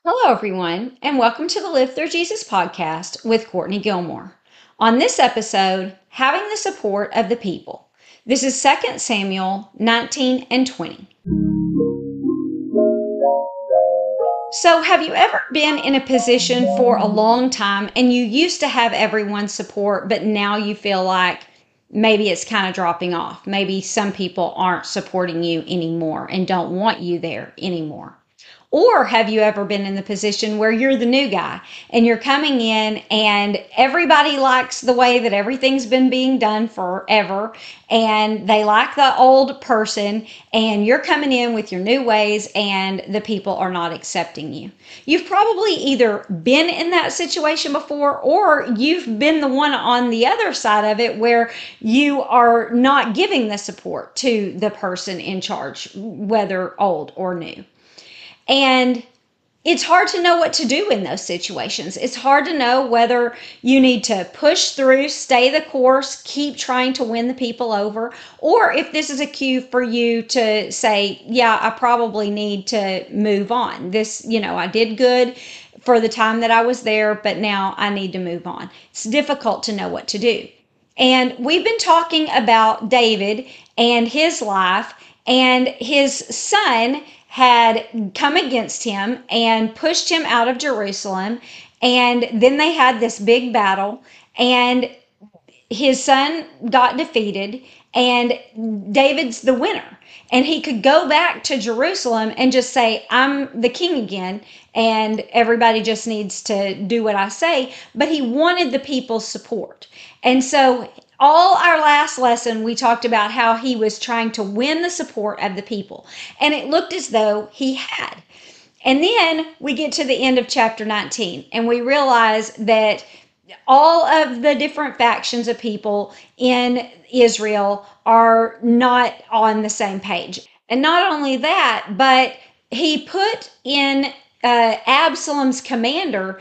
Hello, everyone, and welcome to the Live Through Jesus podcast with Courtney Gilmore. On this episode, having the support of the people. This is 2 Samuel 19 and 20. So, have you ever been in a position for a long time and you used to have everyone's support, but now you feel like maybe it's kind of dropping off? Maybe some people aren't supporting you anymore and don't want you there anymore. Or have you ever been in the position where you're the new guy and you're coming in and everybody likes the way that everything's been being done forever and they like the old person and you're coming in with your new ways and the people are not accepting you? You've probably either been in that situation before or you've been the one on the other side of it where you are not giving the support to the person in charge, whether old or new. And it's hard to know what to do in those situations. It's hard to know whether you need to push through, stay the course, keep trying to win the people over, or if this is a cue for you to say, yeah, I probably need to move on. I did good for the time that I was there, but now I need to move on. It's difficult to know what to do. And we've been talking about David and his life, and his son had come against him and pushed him out of Jerusalem. And then they had this big battle, and his son got defeated, and David's the winner. And he could go back to Jerusalem and just say, I'm the king again, and everybody just needs to do what I say. But he wanted the people's support. And so all our last lesson, we talked about how he was trying to win the support of the people. And it looked as though he had. And then we get to the end of chapter 19, and we realize that all of the different factions of people in Israel are not on the same page. And not only that, but he put in Absalom's commander,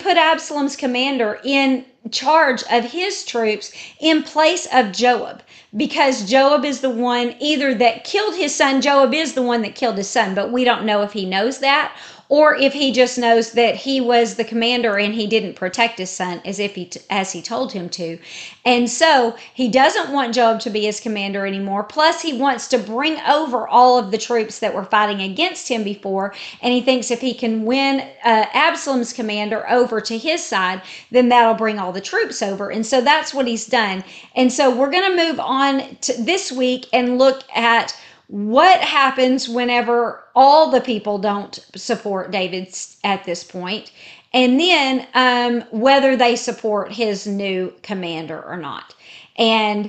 in charge of his troops in place of Joab, because Joab is the one either that killed his son. Joab is the one that killed his son, but we don't know if he knows that or if he just knows that he was the commander and he didn't protect his son as he told him to. And so he doesn't want Joab to be his commander anymore. Plus, he wants to bring over all of the troops that were fighting against him before. And he thinks if he can win Absalom's commander over to his side, then that'll bring all the troops over. And so that's what he's done. And so we're going to move on to this week and look at what happens whenever all the people don't support David at this point, and then whether they support his new commander or not. And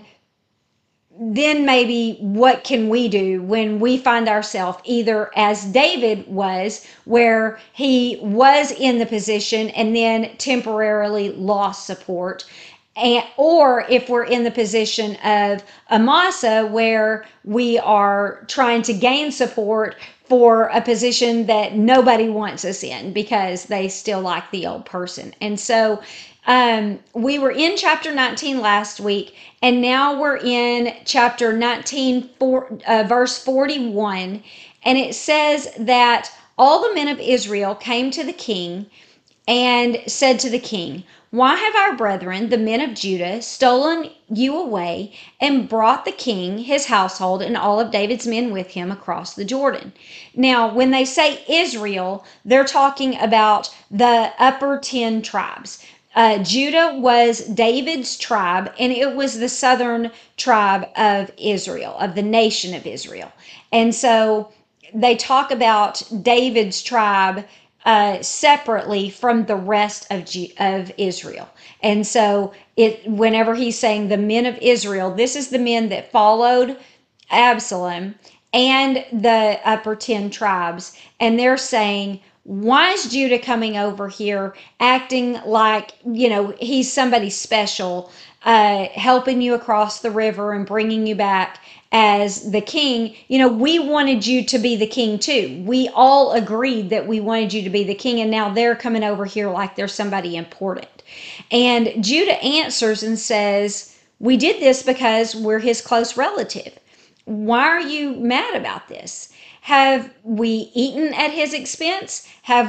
then maybe what can we do when we find ourselves either as David was, where he was in the position and then temporarily lost support, or if we're in the position of Amasa, where we are trying to gain support for a position that nobody wants us in because they still like the old person. And so we were in chapter 19 last week, and now we're in chapter 19, verse 41. And it says that all the men of Israel came to the king and said to the king, why have our brethren, the men of Judah, stolen you away and brought the king, his household, and all of David's men with him across the Jordan? Now, when they say Israel, they're talking about the upper 10 tribes. Judah was David's tribe, and it was the southern tribe of Israel, of the nation of Israel. And so they talk about David's tribe separately from the rest of Israel. And so whenever he's saying the men of Israel, this is the men that followed Absalom and the upper 10 tribes. And they're saying, why is Judah coming over here acting like, he's somebody special, helping you across the river and bringing you back as the king? We wanted you to be the king too. We all agreed that we wanted you to be the king, and now they're coming over here like they're somebody important. And Judah answers and says, we did this because we're his close relative. Why are you mad about this? Have we eaten at his expense?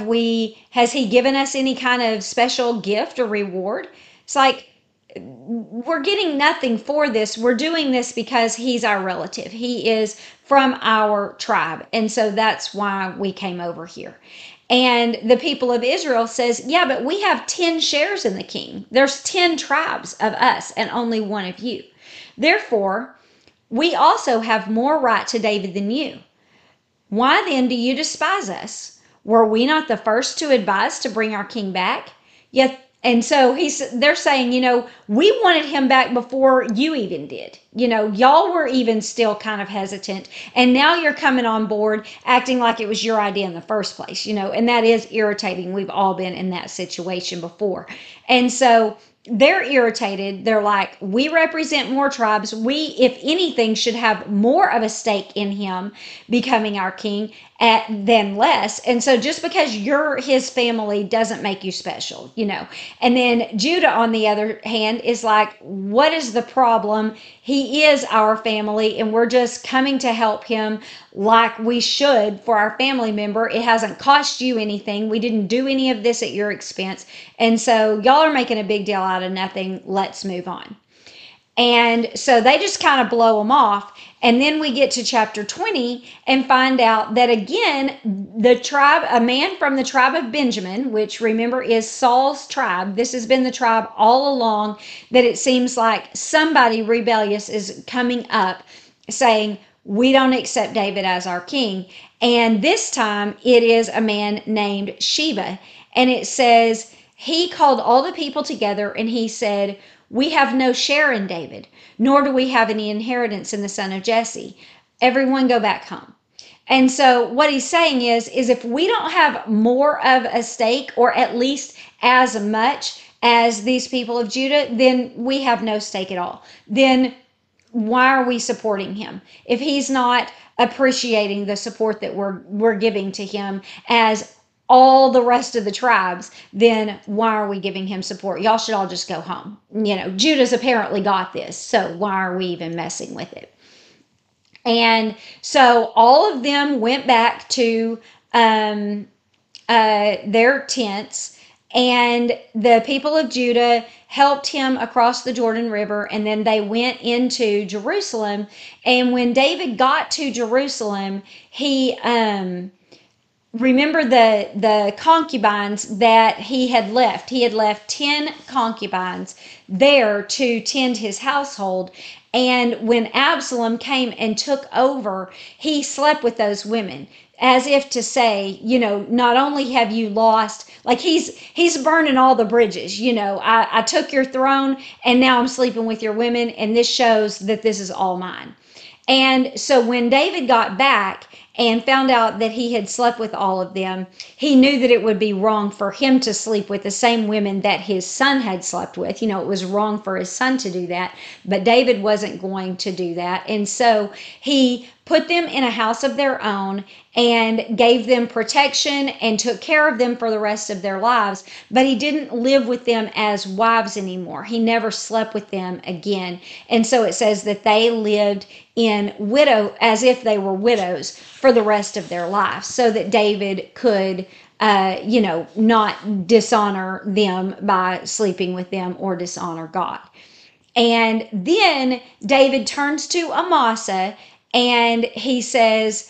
Has he given us any kind of special gift or reward? It's like, we're getting nothing for this. We're doing this because he's our relative. He is from our tribe. And so that's why we came over here. And the people of Israel says, yeah, but we have 10 shares in the king. There's 10 tribes of us and only one of you. Therefore, we also have more right to David than you. Why then do you despise us? Were we not the first to advise to bring our king back? Yet, and so they're saying, we wanted him back before you even did. Y'all were even still kind of hesitant. And now you're coming on board acting like it was your idea in the first place, and that is irritating. We've all been in that situation before. And so they're irritated. They're like, we represent more tribes. We, if anything, should have more of a stake in him becoming our king than less. And so just because you're his family doesn't make you special, And then Judah, on the other hand, is like, what is the problem? He is our family, and we're just coming to help him like we should for our family member. It hasn't cost you anything. We didn't do any of this at your expense. And so y'all are making a big deal out of nothing. Let's move on. And so they just kind of blow them off. And then we get to chapter 20 and find out that again, a man from the tribe of Benjamin, which remember is Saul's tribe. This has been the tribe all along, that it seems like somebody rebellious is coming up saying, we don't accept David as our king. And this time it is a man named Sheba. And it says, he called all the people together and he said, we have no share in David, nor do we have any inheritance in the son of Jesse. Everyone go back home. And so what he's saying is if we don't have more of a stake, or at least as much as these people of Judah, then we have no stake at all. Then why are we supporting him? If he's not appreciating the support that we're giving to him as all the rest of the tribes, then why are we giving him support? Y'all should all just go home. Judah's apparently got this, so why are we even messing with it? And so all of them went back to their tents, and the people of Judah helped him across the Jordan River, and then they went into Jerusalem. And when David got to Jerusalem, he remember the concubines that he had left. He had left 10 concubines there to tend his household. And when Absalom came and took over, he slept with those women, as if to say, not only have you lost, like he's burning all the bridges, I took your throne and now I'm sleeping with your women, and this shows that this is all mine. And so when David got back and found out that he had slept with all of them, he knew that it would be wrong for him to sleep with the same women that his son had slept with. It was wrong for his son to do that, but David wasn't going to do that. And so he put them in a house of their own and gave them protection and took care of them for the rest of their lives. But he didn't live with them as wives anymore. He never slept with them again. And so it says that they lived as if they were widows for the rest of their lives, so that David could not dishonor them by sleeping with them or dishonor God. And then David turns to Amasa and he says,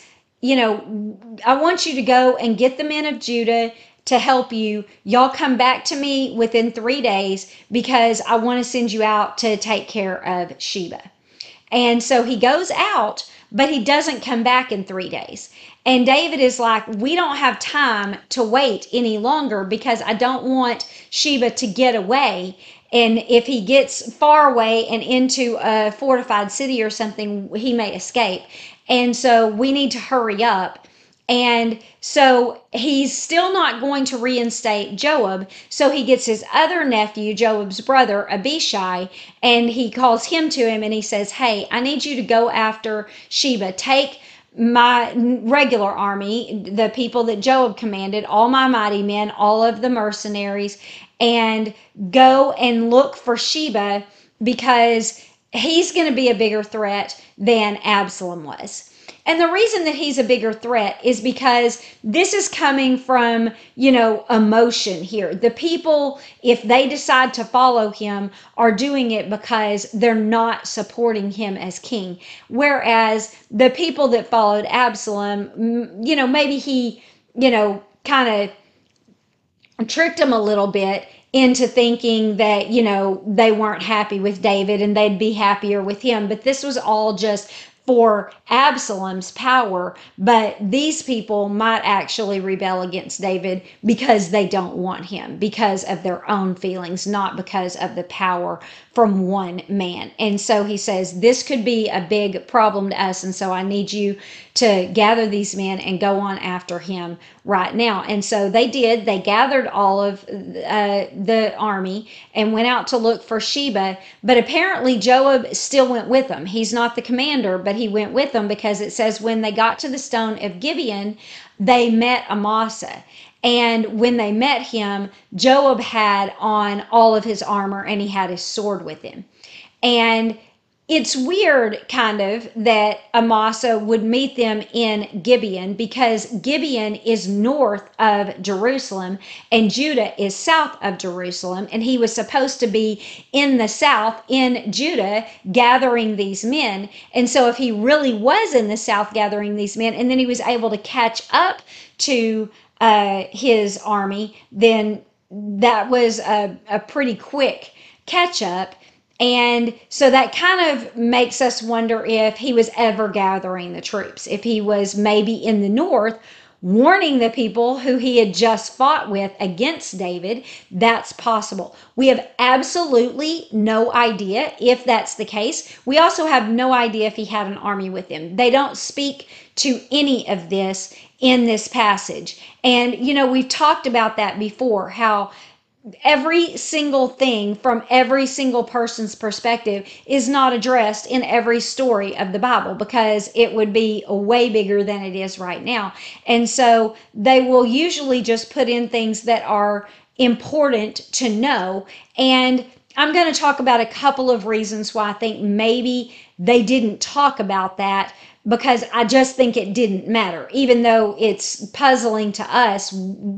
I want you to go and get the men of Judah to help you. Y'all come back to me within 3 days, because I want to send you out to take care of Sheba. And so he goes out, but he doesn't come back in 3 days. And David is like, we don't have time to wait any longer, because I don't want Sheba to get away. And if he gets far away and into a fortified city or something, he may escape. And so we need to hurry up. And so he's still not going to reinstate Joab. So he gets his other nephew, Joab's brother, Abishai, and he calls him to him and he says, hey, I need you to go after Sheba. Take my regular army, the people that Joab commanded, all my mighty men, all of the mercenaries, and go and look for Sheba, because he's going to be a bigger threat than Absalom was. And the reason that he's a bigger threat is because this is coming from, emotion here. The people, if they decide to follow him, are doing it because they're not supporting him as king. Whereas the people that followed Absalom, maybe he, kind of tricked them a little bit into thinking that, they weren't happy with David and they'd be happier with him. But this was all just for Absalom's power. But these people might actually rebel against David because they don't want him, because of their own feelings, not because of the power from one man. And so he says, this could be a big problem to us. And so I need you to gather these men and go on after him right now. And so they did. They gathered all of the army and went out to look for Sheba. But apparently Joab still went with them. He's not the commander, but he went with them, because it says when they got to the stone of Gibeon, they met Amasa. And when they met him, Joab had on all of his armor and he had his sword with him. And it's weird, kind of, that Amasa would meet them in Gibeon, because Gibeon is north of Jerusalem and Judah is south of Jerusalem. And he was supposed to be in the south in Judah gathering these men. And so if he really was in the south gathering these men, and then he was able to catch up to his army, then that was a pretty quick catch up. And so that kind of makes us wonder if he was ever gathering the troops, if he was maybe in the north warning the people who he had just fought with against David. That's possible. We have absolutely no idea if that's the case. We also have no idea if he had an army with him. They don't speak to any of this in this passage. And, we've talked about that before, how every single thing from every single person's perspective is not addressed in every story of the Bible, because it would be way bigger than it is right now. And so they will usually just put in things that are important to know. And I'm going to talk about a couple of reasons why I think maybe they didn't talk about that, because I just think it didn't matter, even though it's puzzling to us,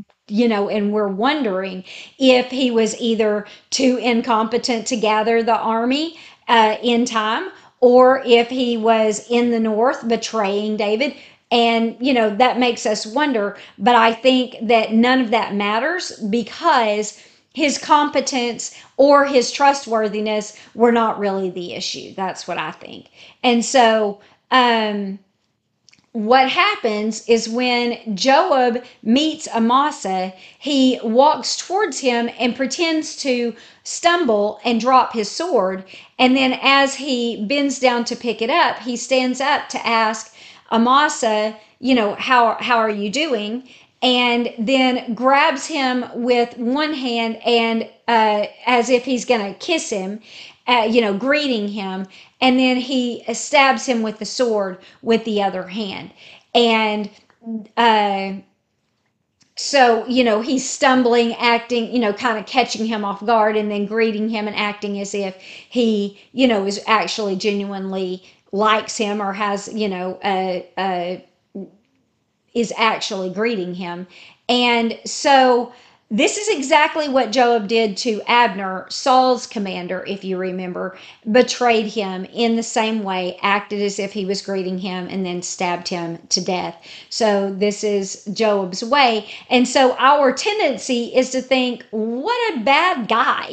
and we're wondering if he was either too incompetent to gather the army in time, or if he was in the north betraying David. And, that makes us wonder. But I think that none of that matters, because his competence or his trustworthiness were not really the issue. That's what I think. And so, what happens is when Joab meets Amasa, he walks towards him and pretends to stumble and drop his sword. And then as he bends down to pick it up, he stands up to ask Amasa, how are you doing? And then grabs him with one hand and as if he's going to kiss him, greeting him. And then he stabs him with the sword with the other hand. And so, he's stumbling, acting, kind of catching him off guard, and then greeting him and acting as if he, is actually genuinely likes him, or has, is actually greeting him. And so this is exactly what Joab did to Abner, Saul's commander, if you remember, betrayed him in the same way, acted as if he was greeting him, and then stabbed him to death. So this is Joab's way. And so our tendency is to think, what a bad guy,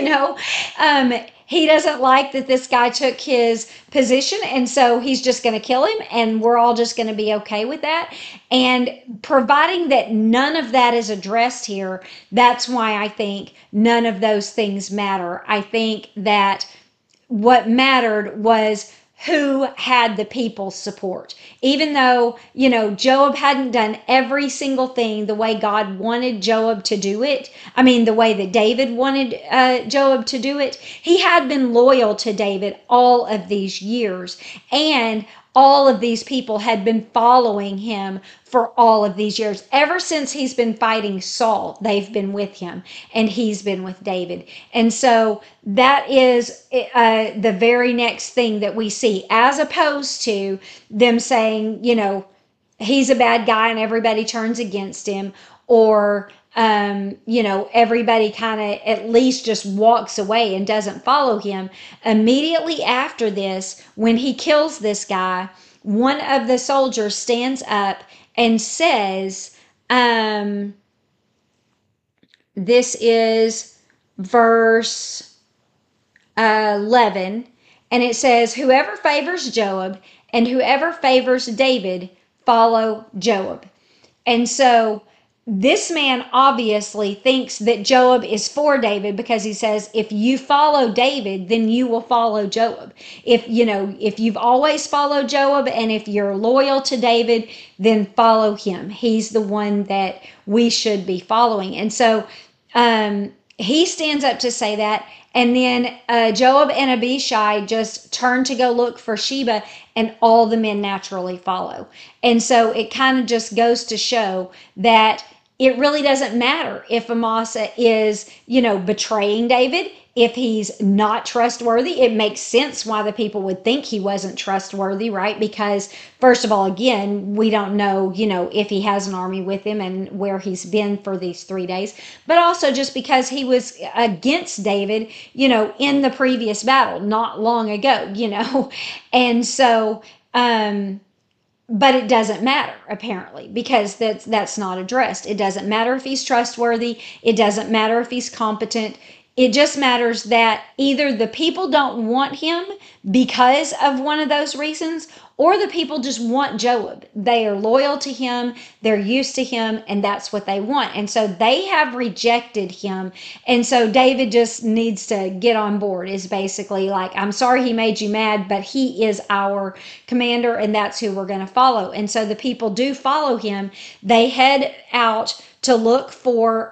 he doesn't like that this guy took his position, and so he's just going to kill him, and we're all just going to be okay with that. And providing that none of that is addressed here, that's why I think none of those things matter. I think that what mattered was who had the people's support. Even though, Joab hadn't done every single thing the way God wanted Joab to do it, the way that David wanted Joab to do it, he had been loyal to David all of these years. And all of these people had been following him for all of these years. Ever since he's been fighting Saul, they've been with him, and he's been with David. And so that is the very next thing that we see, as opposed to them saying, he's a bad guy and everybody turns against him, or everybody kind of at least just walks away and doesn't follow him. Immediately after this, when he kills this guy, one of the soldiers stands up and says, this is verse 11, and it says, whoever favors Joab and whoever favors David, follow Joab. And so this man obviously thinks that Joab is for David, because he says, if you follow David, then you will follow Joab. If you've always followed Joab, and if you're loyal to David, then follow him. He's the one that we should be following. And so he stands up to say that. And then Joab and Abishai just turn to go look for Sheba, and all the men naturally follow. And so it kind of just goes to show that it really doesn't matter if Amasa is, betraying David, if he's not trustworthy. It makes sense why the people would think he wasn't trustworthy, right? Because first of all, again, we don't know, if he has an army with him and where he's been for these 3 days, but also just because he was against David, in the previous battle, not long ago, and so, but it doesn't matter, apparently, because that's not addressed. It doesn't matter if he's trustworthy. It doesn't matter if he's competent. It just matters that either the people don't want him because of one of those reasons, or the people just want Joab. They are loyal to him, they're used to him, and that's what they want. And so they have rejected him. And so David just needs to get on board, is basically like, I'm sorry he made you mad, but he is our commander, and that's who we're going to follow. And so the people do follow him. They head out to look for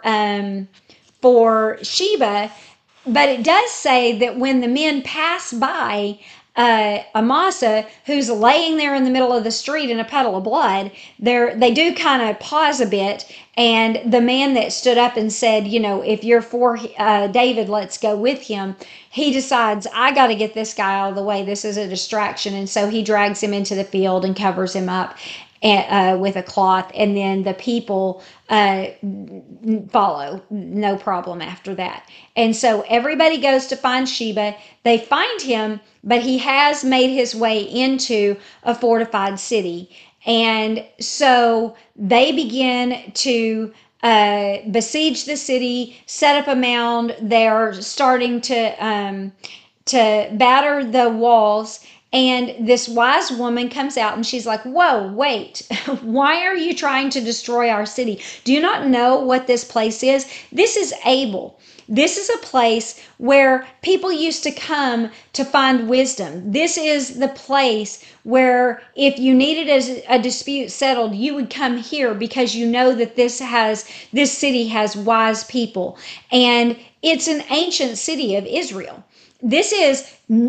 Sheba, but it does say that when the men pass by Amasa, who's laying there in the middle of the street in a puddle of blood, they do kind of pause a bit, and the man that stood up and said, if you're for David, let's go with him, he decides, I got to get this guy out of the way. This is a distraction. And so he drags him into the field and covers him up with a cloth, and then the people follow, no problem after that. And so everybody goes to find Sheba. They find him, but he has made his way into a fortified city. And so they begin to besiege the city, set up a mound. They're starting to batter the walls. And this wise woman comes out and she's like, whoa, wait, why are you trying to destroy our city? Do you not know what this place is? This is Abel. This is a place where people used to come to find wisdom. This is the place where if you needed a dispute settled, you would come here, because you know that this city has wise people. And it's an ancient city of Israel. This is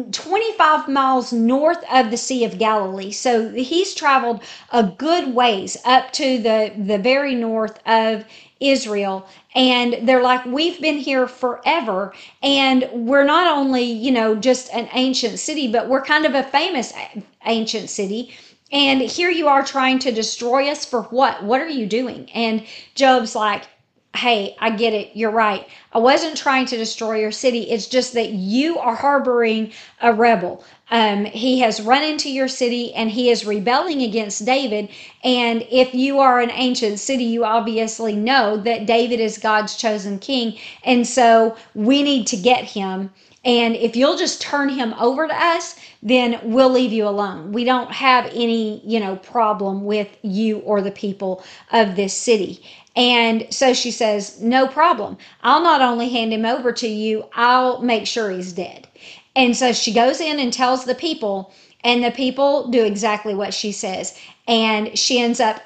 25 miles north of the Sea of Galilee. So he's traveled a good ways up to the very north of Israel. And they're like, we've been here forever. And we're not only, just an ancient city, but we're kind of a famous ancient city. And here you are trying to destroy us for what? What are you doing? And Job's like, hey, I get it. You're right. I wasn't trying to destroy your city. It's just that you are harboring a rebel. He has run into your city and he is rebelling against David. And if you are an ancient city, you obviously know that David is God's chosen king. And so we need to get him. And if you'll just turn him over to us, then we'll leave you alone. We don't have any, problem with you or the people of this city. And so she says, no problem. I'll not only hand him over to you, I'll make sure he's dead. And so she goes in and tells the people, and the people do exactly what she says. And she ends up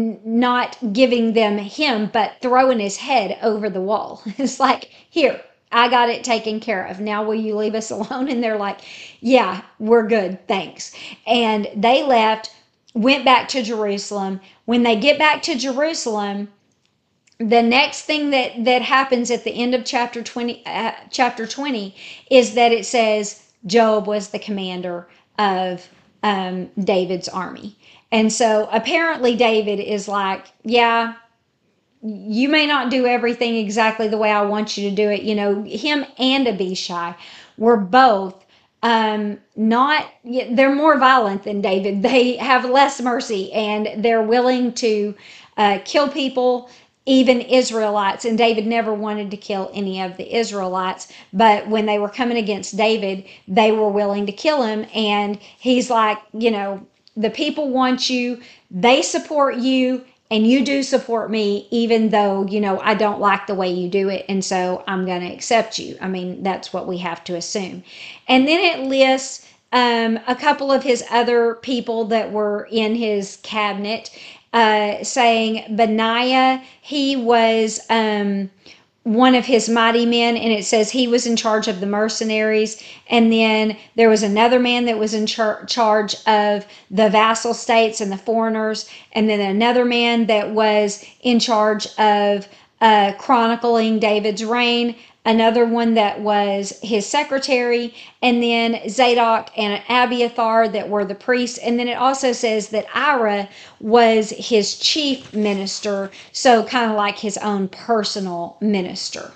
not giving them him, but throwing his head over the wall. It's like, here, I got it taken care of. Now will you leave us alone? And they're like, yeah, we're good. Thanks. And they left, went back to Jerusalem. When they get back to Jerusalem, the next thing that happens at the end of chapter 20 is that it says Joab was the commander of David's army. And so apparently David is like, yeah, you may not do everything exactly the way I want you to do it. You know, him and Abishai were both not, they're more violent than David. They have less mercy and they're willing to kill people, even Israelites. And David never wanted to kill any of the Israelites. But when they were coming against David, they were willing to kill him. And he's like, you know, the people want you, they support you, and you do support me, even though, you know, I don't like the way you do it. And so I'm going to accept you. I mean, that's what we have to assume. And then it lists a couple of his other people that were in his cabinet, saying Benaiah, he was one of his mighty men, and it says he was in charge of the mercenaries. And then there was another man that was in charge of the vassal states and the foreigners, and then another man that was in charge of chronicling David's reign, another one that was his secretary, and then Zadok and Abiathar that were the priests. And then it also says that Ira was his chief minister, so kind of like his own personal minister.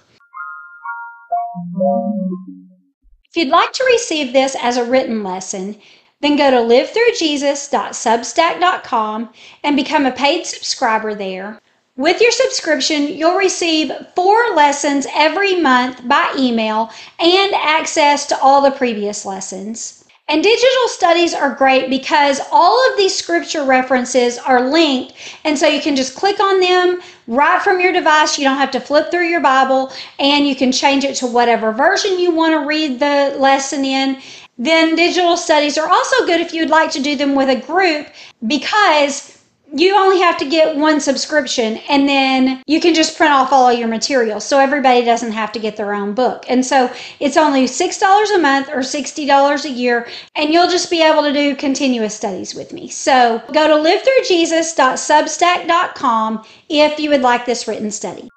If you'd like to receive this as a written lesson, then go to livethroughjesus.substack.com and become a paid subscriber there. With your subscription, you'll receive 4 lessons every month by email and access to all the previous lessons. And digital studies are great because all of these scripture references are linked, and so you can just click on them right from your device. You don't have to flip through your Bible, and you can change it to whatever version you want to read the lesson in. Then digital studies are also good if you'd like to do them with a group, because you only have to get 1 subscription, and then you can just print off all of your material, so everybody doesn't have to get their own book. And so it's only $6 a month or $60 a year, and you'll just be able to do continuous studies with me. So go to livethroughjesus.substack.com if you would like this written study.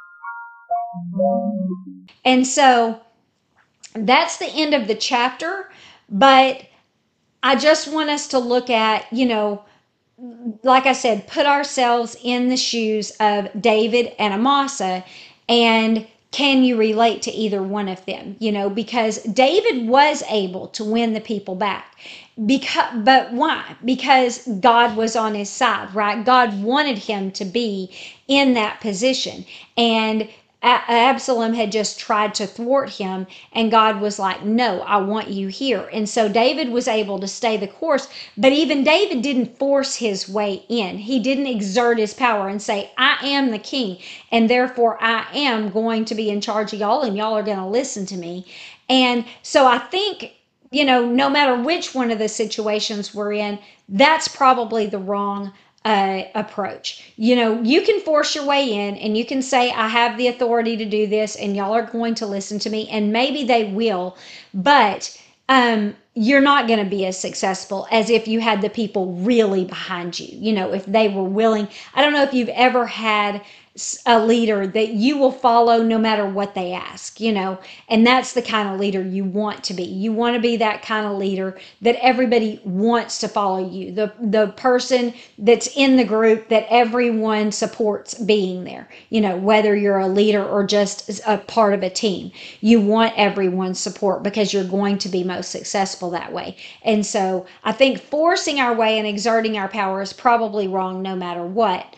And so that's the end of the chapter, but I just want us to look at, you know, like I said, put ourselves in the shoes of David and Amasa, and can you relate to either one of them? You know, because David was able to win the people back. But why? Because God was on his side, right? God wanted him to be in that position. And Absalom had just tried to thwart him, and God was like, no, I want you here. And so David was able to stay the course, but even David didn't force his way in. He didn't exert his power and say, I am the king, and therefore I am going to be in charge of y'all, and y'all are going to listen to me. And so I think, you know, no matter which one of the situations we're in, that's probably the wrong approach. You know, you can force your way in and you can say, I have the authority to do this, and y'all are going to listen to me, and maybe they will, but you're not going to be as successful as if you had the people really behind you. You know, if they were willing. I don't know if you've ever had a leader that you will follow no matter what they ask, you know, and that's the kind of leader you want to be. You want to be that kind of leader that everybody wants to follow you, the person that's in the group that everyone supports being there, you know, whether you're a leader or just a part of a team. You want everyone's support because you're going to be most successful that way. And so I think forcing our way and exerting our power is probably wrong no matter what.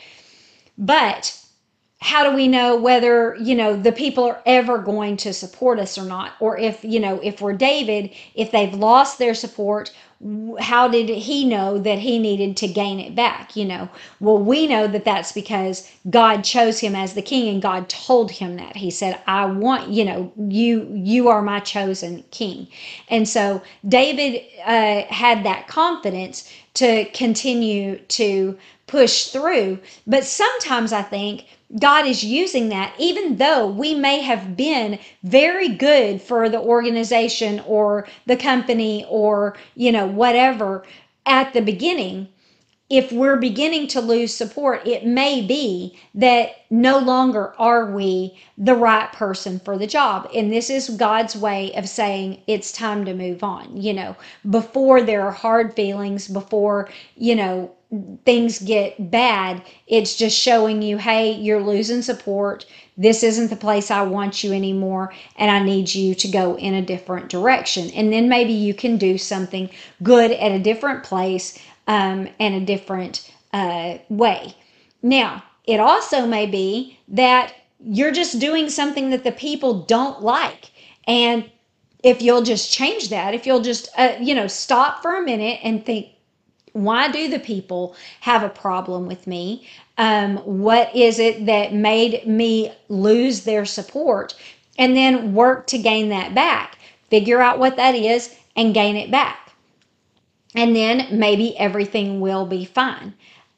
But how do we know whether, you know, the people are ever going to support us or not? Or if, you know, if we're David, if they've lost their support, how did he know that he needed to gain it back? You know, well, we know that that's because God chose him as the king, and God told him that. He said, I want, you know, you are my chosen king. And so David had that confidence to continue to push through. But sometimes I think God is using that, even though we may have been very good for the organization or the company or, whatever at the beginning. If we're beginning to lose support, it may be that no longer are we the right person for the job. And this is God's way of saying it's time to move on, before there are hard feelings, before, things get bad. It's just showing you, hey, you're losing support. This isn't the place I want you anymore, and I need you to go in a different direction. And then maybe you can do something good at a different place, and a different way. Now, it also may be that you're just doing something that the people don't like. And if you'll just change that, if you'll just, stop for a minute and think, why do the people have a problem with me? What is it that made me lose their support? And then work to gain that back. Figure out what that is and gain it back. And then maybe everything will be fine.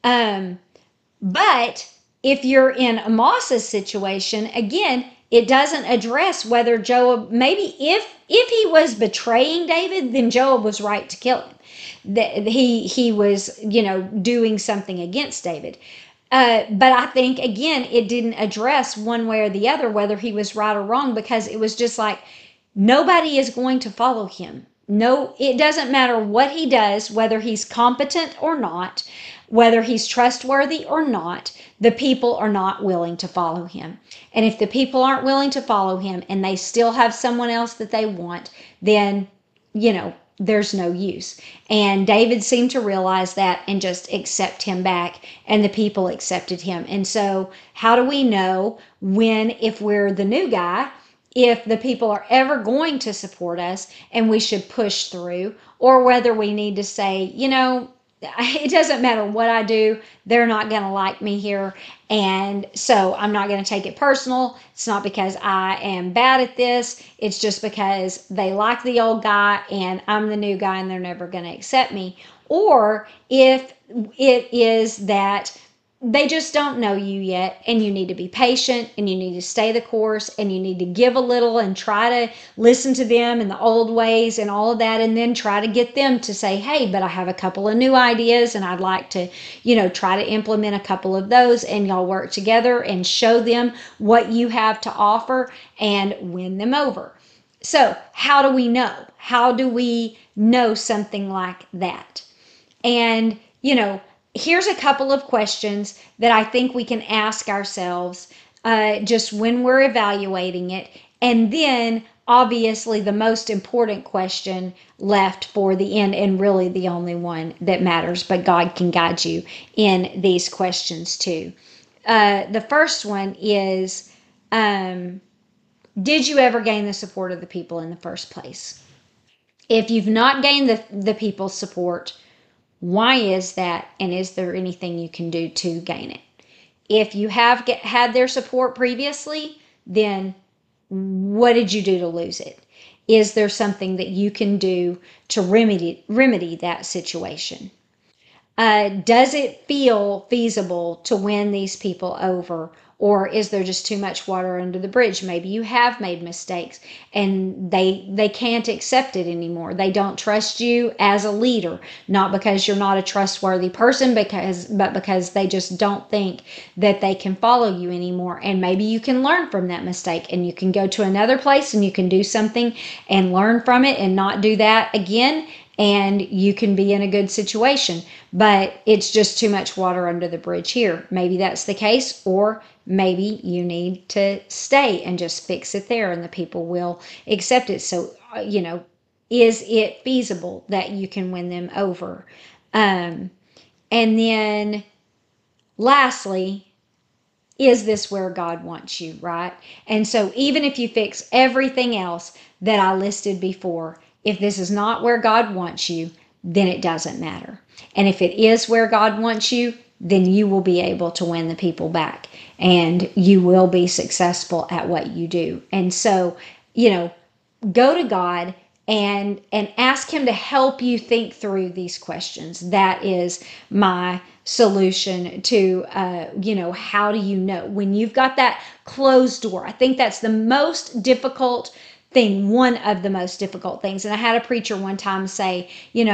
But if you're in Amasa situation, again, it doesn't address whether Joab, maybe if he was betraying David, then Joab was right to kill him. That he was, doing something against David. But I think, again, it didn't address one way or the other whether he was right or wrong, because it was just like, nobody is going to follow him. No, it doesn't matter what he does, whether he's competent or not, whether he's trustworthy or not, the people are not willing to follow him. And if the people aren't willing to follow him and they still have someone else that they want, then, there's no use. And David seemed to realize that and just accept him back, and the people accepted him. And so, how do we know when, if we're the new guy, if the people are ever going to support us and we should push through, or whether we need to say, it doesn't matter what I do, they're not going to like me here. And so I'm not going to take it personal. It's not because I am bad at this. It's just because they like the old guy and I'm the new guy and they're never going to accept me. Or if it is that they just don't know you yet, and you need to be patient, and you need to stay the course, and you need to give a little and try to listen to them in the old ways and all of that, and then try to get them to say, hey, but I have a couple of new ideas and I'd like to, try to implement a couple of those, and y'all work together and show them what you have to offer and win them over. So how do we know? How do we know something like that? And, here's a couple of questions that I think we can ask ourselves just when we're evaluating it. And then, obviously, the most important question left for the end, and really the only one that matters, but God can guide you in these questions too. The first one is, did you ever gain the support of the people in the first place? If you've not gained the people's support, why is that? And is there anything you can do to gain it? If you have had their support previously, then what did you do to lose it? Is there something that you can do to remedy that situation? Does it feel feasible to win these people over? Or is there just too much water under the bridge? Maybe you have made mistakes and they can't accept it anymore. They don't trust you as a leader, not because you're not a trustworthy person, but because they just don't think that they can follow you anymore. And maybe you can learn from that mistake, and you can go to another place and you can do something and learn from it and not do that again, and you can be in a good situation. But it's just too much water under the bridge here. Maybe that's the case, or maybe you need to stay and just fix it there and the people will accept it. So, is it feasible that you can win them over? And then lastly, is this where God wants you, right? And so even if you fix everything else that I listed before, if this is not where God wants you, then it doesn't matter. And if it is where God wants you, then you will be able to win the people back, and you will be successful at what you do. And so, go to God and ask him to help you think through these questions. That is my solution to how do you know when you've got that closed door. I think that's the most difficult thing, one of the most difficult things. And I had a preacher one time say,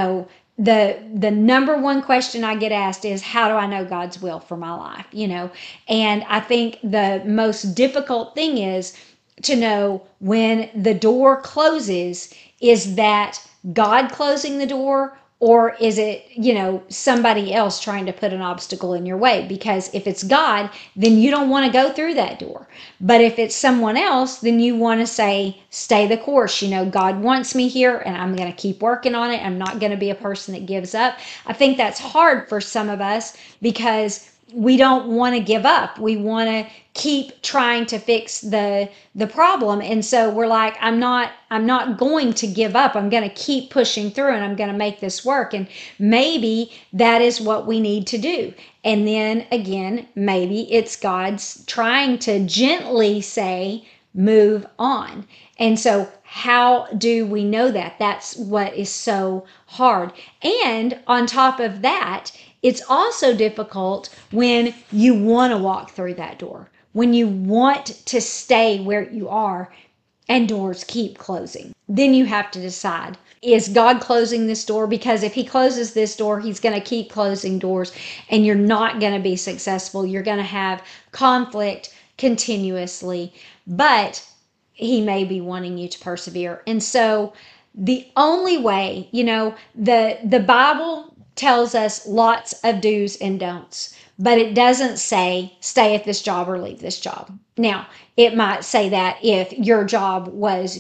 the number one question I get asked is, how do I know God's will for my life? And I think the most difficult thing is to know when the door closes, is that God closing the door, or is it, somebody else trying to put an obstacle in your way? Because if it's God, then you don't want to go through that door. But if it's someone else, then you want to say, stay the course. God wants me here and I'm going to keep working on it. I'm not going to be a person that gives up. I think that's hard for some of us because we don't want to give up. We want to keep trying to fix the problem. And so we're like, I'm not going to give up. I'm going to keep pushing through and I'm going to make this work. And maybe that is what we need to do. And then again, maybe it's God's trying to gently say, move on. And so how do we know that? That's what is so hard. And on top of that, it's also difficult when you want to walk through that door, when you want to stay where you are and doors keep closing. Then you have to decide, is God closing this door? Because if he closes this door, he's going to keep closing doors and you're not going to be successful. You're going to have conflict continuously, but he may be wanting you to persevere. And so the only way, the Bible tells us lots of do's and don'ts, but it doesn't say stay at this job or leave this job. Now, it might say that if your job was,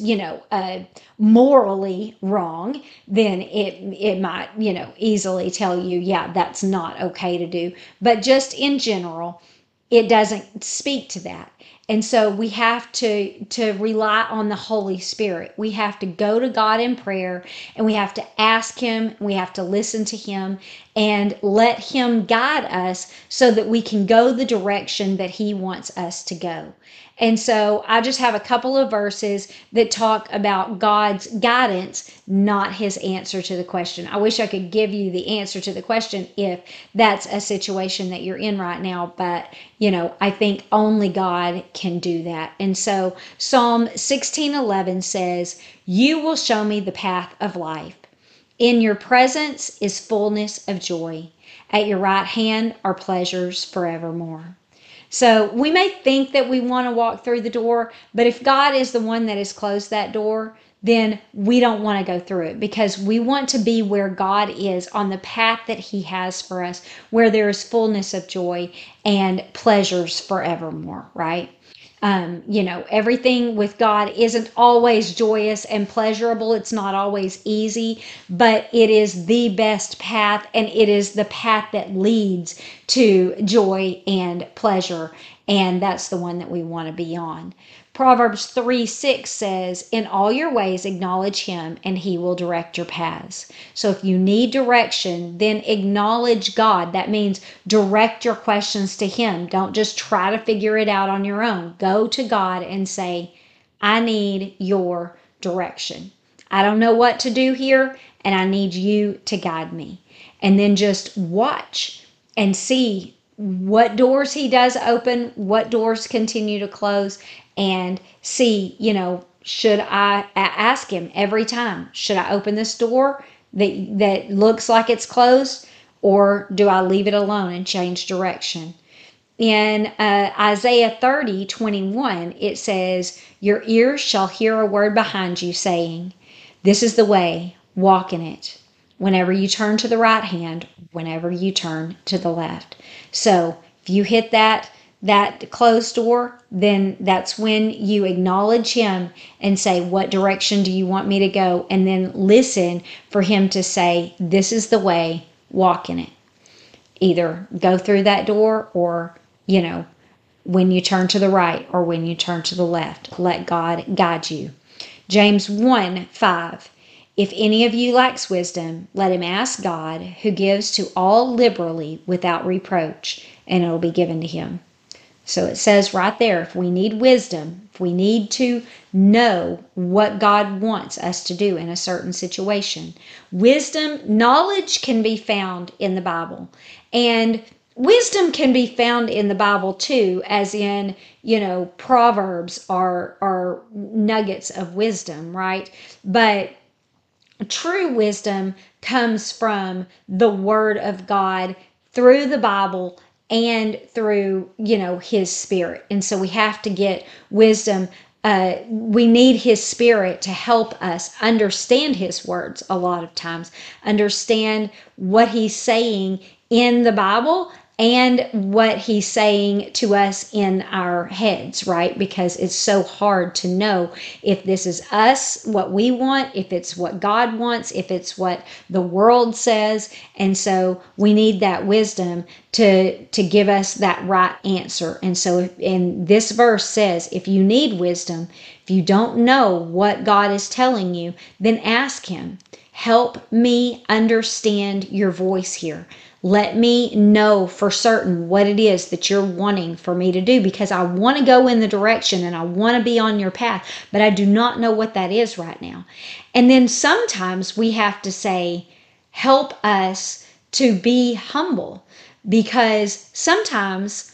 morally wrong, then it might, easily tell you, yeah, that's not okay to do. But just in general, it doesn't speak to that. And so we have to rely on the Holy Spirit. We have to go to God in prayer and we have to ask him, we have to listen to him and let him guide us so that we can go the direction that he wants us to go. And so I just have a couple of verses that talk about God's guidance, not his answer to the question. I wish I could give you the answer to the question if that's a situation that you're in right now, but I think only God can do that. And so Psalm 16:11 says, "You will show me the path of life. In your presence is fullness of joy. At your right hand are pleasures forevermore." So we may think that we want to walk through the door, but if God is the one that has closed that door, then we don't want to go through it because we want to be where God is on the path that he has for us, where there is fullness of joy and pleasures forevermore, right? Everything with God isn't always joyous and pleasurable. It's not always easy, but it is the best path and it is the path that leads to joy and pleasure. And that's the one that we want to be on. Proverbs 3:6 says, "In all your ways acknowledge him and he will direct your paths." So if you need direction, then acknowledge God. That means direct your questions to him. Don't just try to figure it out on your own. Go to God and say, I need your direction. I don't know what to do here and I need you to guide me. And then just watch and see what doors he does open, what doors continue to close, and see, should I ask him every time, should I open this door that looks like it's closed, or do I leave it alone and change direction? In Isaiah 30:21, it says, "Your ears shall hear a word behind you saying, this is the way, walk in it. Whenever you turn to the right hand, whenever you turn to the left." So if you hit that closed door, then that's when you acknowledge him and say, what direction do you want me to go? And then listen for him to say, this is the way, walk in it. Either go through that door or, when you turn to the right or when you turn to the left, let God guide you. James 1:5. "If any of you lacks wisdom, let him ask God, who gives to all liberally without reproach, and it will be given to him." So it says right there, if we need wisdom, if we need to know what God wants us to do in a certain situation, wisdom, knowledge can be found in the Bible. And wisdom can be found in the Bible too, as in, Proverbs are nuggets of wisdom, right? But true wisdom comes from the Word of God through the Bible and through, His Spirit. And so we have to get wisdom. We need His Spirit to help us understand His words a lot of times, understand what He's saying in the Bible and what He's saying to us in our heads, right? Because it's so hard to know if this is us, what we want, if it's what God wants, if it's what the world says. And so we need that wisdom to give us that right answer. And so in this verse says, if you need wisdom, if you don't know what God is telling you, then ask Him. Help me understand your voice here. Let me know for certain what it is that you're wanting for me to do, because I want to go in the direction and I want to be on your path, but I do not know what that is right now. And then sometimes we have to say, help us to be humble, because sometimes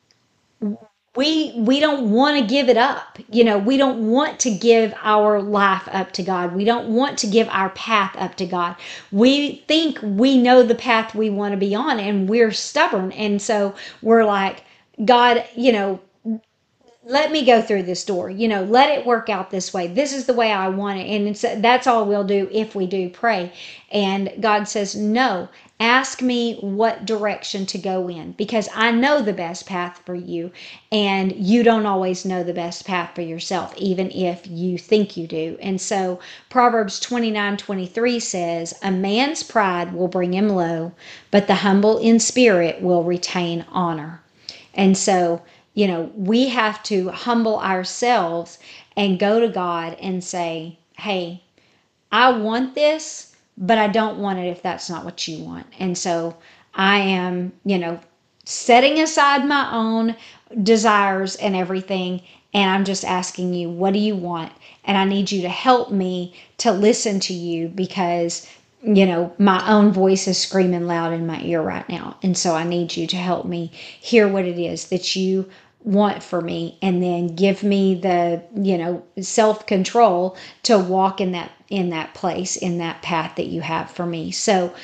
we don't want to give it up. We don't want to give our life up to God. We don't want to give our path up to God. We think we know the path we want to be on, and we're stubborn. And so we're like, God, let me go through this door. Let it work out this way. This is the way I want it. And that's all we'll do if we do pray. And God says, no, ask me what direction to go in, because I know the best path for you. And you don't always know the best path for yourself, even if you think you do. And so Proverbs 29:23 says, a man's pride will bring him low, but the humble in spirit will retain honor. And so, we have to humble ourselves and go to God and say, hey, I want this, but I don't want it if that's not what you want. And so I am, setting aside my own desires and everything. And I'm just asking you, what do you want? And I need you to help me to listen to you, because my own voice is screaming loud in my ear right now. And so I need you to help me hear what it is that you want for me, and then give me the, self-control to walk in that place, in that path that you have for me. So,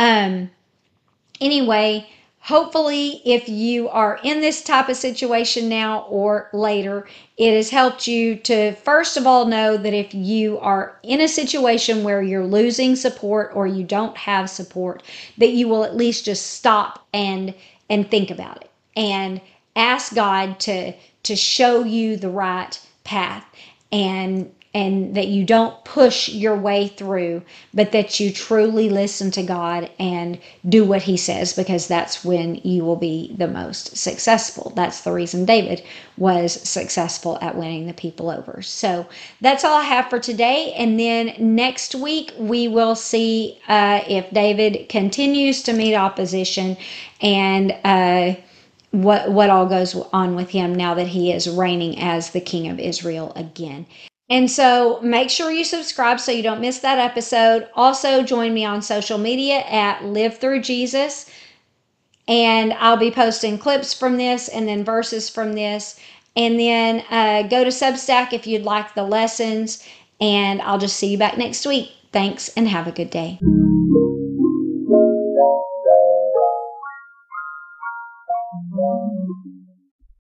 anyway, hopefully, if you are in this type of situation now or later, it has helped you to, first of all, know that if you are in a situation where you're losing support or you don't have support, that you will at least just stop and think about it and ask God to show you the right path, and that you don't push your way through, but that you truly listen to God and do what He says, because that's when you will be the most successful. That's the reason David was successful at winning the people over. So that's all I have for today. And then next week, we will see if David continues to meet opposition, and what all goes on with him now that he is reigning as the king of Israel again. And so make sure you subscribe so you don't miss that episode. Also, join me on social media at Live Through Jesus. And I'll be posting clips from this and then verses from this. And then go to Substack if you'd like the lessons. And I'll just see you back next week. Thanks and have a good day.